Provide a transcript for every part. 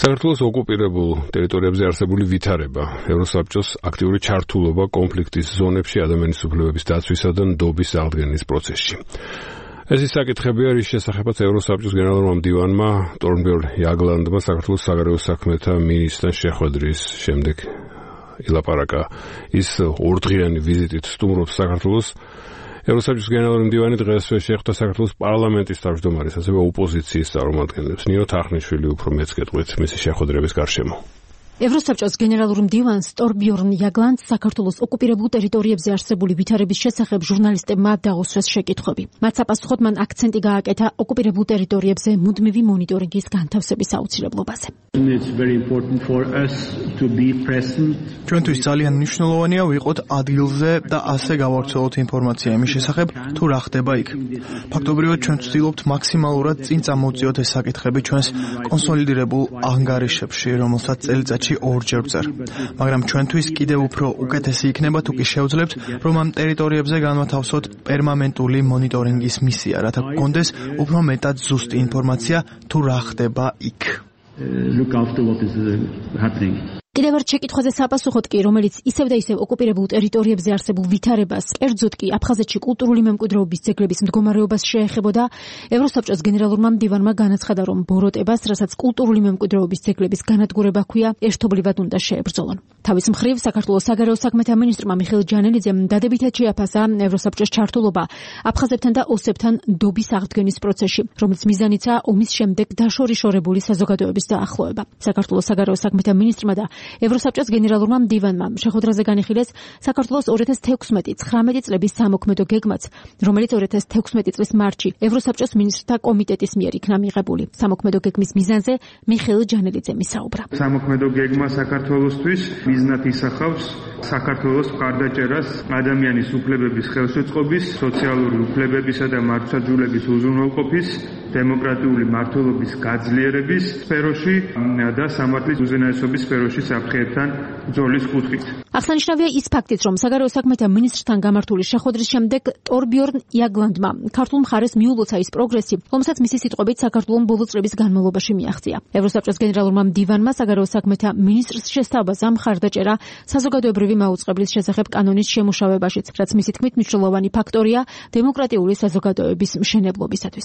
საქართველოს ოკუპირებულ ტერიტორიებზე არსებული ვითარება, ევროსაბჭოს აქტიური ჩართულობა კონფლიქტის ზონებში ადამიანის უფლებების დაცვისა და ნდობის აღდგენის პროცესში. ეს ის საკითხებია, რის შესახებაც ევროსაბჭოს გენერალურმა მდივანმა ტორნბიორნ იაგლანდმა საქართველოს საგარეო საქმეთა მინისტრთან შეხვედრის შემდეგ ილაპარაკა. ის ორდღიანი ვიზიტით სტუმრობს საქართველოს. ევროსაბჭოს გენერალური მდივანი დღესვე შეხვდა საქართველოს პარლამენტის თავმჯდომარის, ასევე ოპოზიციის წარმომადგენლებს. ნინო თახნიშვილი უფრო მეც გეტყვით მისი შეხვედრების გარშემო. ევროსაბჭოს გენერალურ მდივანს ტორნბიორნ იაგლანდს საქართველოს ოკუპირებულ ტერიტორიებზე არსებული ვითარების შესახებ ჟურნალისტებმა დაუსვეს შეკითხვები. მათ საპასუხოდ მან აქცენტი გააკეთა ოკუპირებულ ტერიტორიებზე მუდმივი მონიტორინგის განთავსების აუცილებლობაზე. ჩვენთვის ძალიან მნიშვნელოვანია ვიყოთ ადგილზე და ასე გავავრცელოთ ინფორმაცია იმის შესახებ, თუ რა ხდება იქ. ფაქტობრივად ჩვენ ვცდილობთ მაქსიმალურად წინ წამოვწიოთ ეს საკითხები ჩვენს კონსოლიდირებულ ანგარიშებში, რომელსაც წელიწადში ორჯერ ვწერ. მაგრამ ჩვენთვის კიდევ უფრო უკეთესი იქნება თუ კი შევძლებთ, რომ ამ ტერიტორიებზე განვათავსოთ პერმანენტული მონიტორინგის მისია, რათა გქონდეს უფრო მეტად ზუსტი ინფორმაცია თუ რა ხდება იქ. კიდევ ერთ შეკითხვაზე საპასუხოდ კი, რომელიც ისევ და ისევ ოკუპირებულ ტერიტორიებზე არსებულ ვითარებას, კერძოდ კი აფხაზეთში კულტურული მემკვიდრეობის ძეგლების მდგომარეობას შეეხებოდა, ევროსაბჭოს გენერალურმა მდივანმა განაცხადა, რომ ბოროტებას, რასაც კულტურული მემკვიდრეობის ძეგლების განადგურება ჰქვია, ერთობლივად უნდა შეებრძოლონ. თავის მხრივ, საქართველოს საგარეო საქმეთა მინისტრმა მიხეილ ჯანელიძემ დადებითად შეაფასა ევროსაბჭოს ჩართულობა აფხაზებთან და ოსებთან ნდობის აღდგენის პროცესში, რომელიც მიზანიცაა ომის შემდეგ დაშორიშორებული საზოგადოების დაახლოება. საქართველოს საგარეო საქმეთა მინისტრმა და ევროსაბჭოს გენერალურმა მდივანმა შეხვედრაზე განიხილეს საქართველოს 2016-19 წლების სამოქმედო გეგმაც, რომელიც 2016 წლის მარტში ევროსაბჭოს მინისტრთა კომიტეტის მიერ იქნა მიღებული. სამოქმედო გეგმის მიზანზე მიხეილ ჯანელიძემ ისაუბრა. სამოქმედო გეგმა საქართველოსთვის მიზნად ისახავს საქართველოს მხარდაჭერას ადამიანის უფლებების ხელშეწყობის, სოციალური უფლებებისა და მართლმსაჯულების უზრუნველყოფის, დემოკრატიული მმართველობის გაძლიერების სფეროში და სამართლის უზენაესობის სფეროში საფრთხეებთან ბრძოლის კუთხით. აღსანიშნავია ის ფაქტიც, რომ საგარეო საქმეთა მინისტრთან გამართული შეხვედრის შემდეგ ტორნბიორნ იაგლანდმა ქართულ მხარეს მიულოცა ის პროგრესი, რომელსაც მისი სიტყვებით საქართველოს ბოლო წლების განმავლობაში მიაღწია. ევროსაბჭოს გენერალურმა მდივანმა საგარეო საქმეთა მინისტრს შესთავაზა მხარდაჭერა საზოგადოებრივი მაუწყებლის შესახებ კანონის შემუშავებაშიც, რაც მისი თქმით მნიშვნელოვანი ფაქტორია დემოკრატიული საზოგადოების მშენებლობისათვის.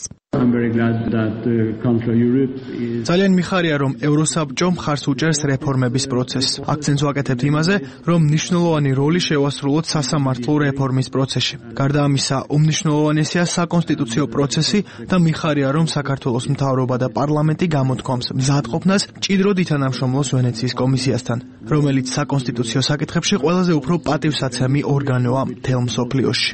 ძალიან მიხარია, რომ ევროსაბჭო მხარს უჭერს რეფორმების პროცესს. აქცენტს ვაკეთებთ იმაზე, რომ მნიშვნელოვანი როლი შევასრულოთ სასამართლო რეფორმის პროცესში. გარდა ამისა, უმნიშვნელოვანესია საკონსტიტუციო პროცესი და მიხარია, რომ საქართველოს მთავრობა და პარლამენტი გამოთქვამს მზადყოფნას მჭიდროდ ითანამშრომლოს ვენეციის კომისიასთან, რომელიც საკონსტიტუციო საკითხებში ყველაზე უფრო პატივსაცემი ორგანოა მთელ მსოფლიოში.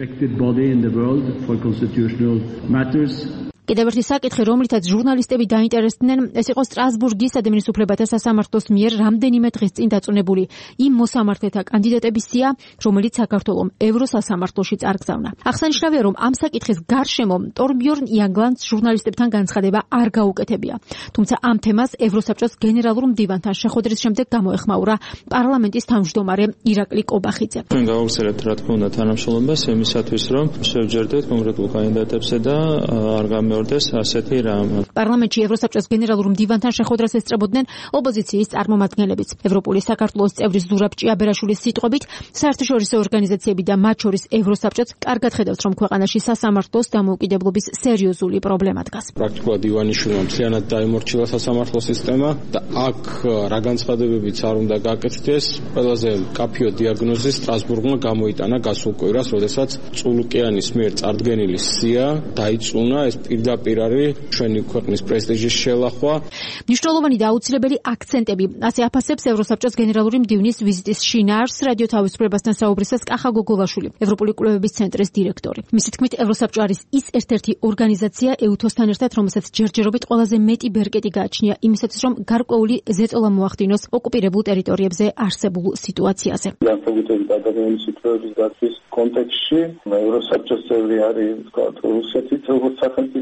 კიდევ ერთი საკითხი, რომლითაც ჟურნალისტები დაინტერესდნენ, ეს იყო სტრასბურგის ადამიანის უფლებათა სასამართლოს მიერ რამდენიმე დღის წინ დაწუნებული იმ მოსამართლეთა კანდიდატების სია, რომელიც საქართველოს ევროსასამართლოში წარგზავნა. აღსანიშნავია, რომ ამ საკითხის გარშემო ტორნბიორნ იაგლანდს ჟურნალისტებთან განცხადება არ გაუკეთებია. თუმცა ამ თემას ევროსაბჭოს გენერალურ მდივანთან შეხვედრის შემდეგ გამოეხმაურა პარლამენტის თავმჯდომარე ირაკლი კობახიძე. ჩვენ გავავრცელებთ რა თქმა უნდა თანამშრომლობას იმისათვის, რომ შევჯერდეთ კონკრეტულ კანდიდატებზე და არ ასეთი რამ. პარლამენტში ევროსაბჭოს გენერალურ მდივანთან შეხვედრას ესწრებოდნენ ოპოზიციის წარმომადგენლებიც. ევროპული საქართველოს წევრის ზურაბ ჭიაბერაშვილის სიტყვებით, საერთაშორისო ორგანიზაციები და მათ შორის ევროსაბჭოც კარგად ხედავს, რომ ქვეყანაში სასამართლოს დამოუკიდებლობის სერიოზული პრობლემა დგას. პრაქტიკულად ივანიშვილმა მთლიანად დაიმორჩილა სასამართლო სისტემა და აქ რა განცხადებებიც არ უნდა გააკეთდეს, ყველაზე კაფეო დიაგნოზი სტრასბურგმა გამოიტანა გასულ კვირას, როდესაც წულუკიანის მიერ წარდგენილი სია დაიწუნა. ეს პირდაპირ არის ჩვენი ქვეყნის პრესტიჟის შელახვა. მნიშვნელოვანი და აუცილებელი აქცენტები, ასე აფასებს ევროსაბჭოს გენერალური მდივნის ვიზიტის შინაარსს რადიო თავისუფლებასთან საუბრისას კახა გოგოლაშვილი, ევროპული კვლევების ცენტრის დირექტორი. მისი თქმით, ევროსაბჭო არის ის ერთ-ერთი ორგანიზაცია EUTHOS-თან ერთად, რომელსაც ჯერჯერობით ყველაზე მეტი ბერკეტი გააჩნია იმისათვის, რომ გარკვეული ზეწოლა მოახდინოს ოკუპირებულ ტერიტორიებზე არსებულ სიტუაციაზე. განსაკუთრებით ადამიანის უფლებების დაცვის კონტექსტში ევროსაბჭოს წევრი არის რუსეთი, როგორც სახელმწიფო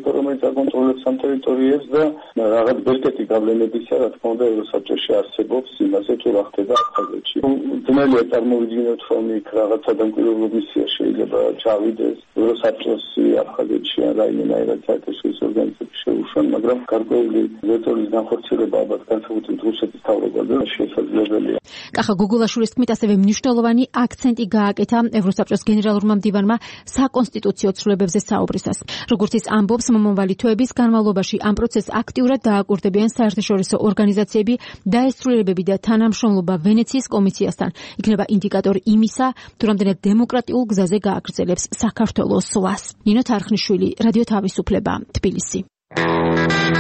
რომელიც აკონტროლებს ამ ტერიტორიებს და რაღაც ბერკეტი გავლენებისა, რა თქმა უნდა, ევროსაბჭოში არსებობს იმაზე, თუ რა ხდება აფხაზეთში. ძნელია წარმოვიდგინოთ, რომ იქ რაღაც სადამკვირვებლო მისია შეიძლება ჩავიდეს ევროსაბჭოსი აფხაზეთში ან რაიმენაირად საერთაშორისო ორგანიზაციებში შეუშვან, მაგრამ გარკვეული ვეტოების განხორციელება ალბათ განსაკუთრებით რუსეთის თავრობაზე შესაძლებელია. კახა გოგოლაშვილის თქმით, ასევე მნიშვნელოვანი აქცენტი გააკეთა ევროსაბჭოს გენერალურმა მდივანმა საკონსტიტუციო ცვლილებებზე საუბრისას. როგორც ის ამბობს, მომავალი თვეების განმავლობაში ამ პროცესს აქტიურად დააკურდებიან საერთაშორისო ორგანიზაციები და ეს ცვლილებები და თანამშრომლობა ვენეციის კომისიასთან იქნება ინდიკატორი იმისა, თუ რამდენად დემოკრატიულ გზაზე გააგრძელებს საქართველოს სვლას. ნინო თარხნიშვილი, რადიო თავისუფლება, თბილისი.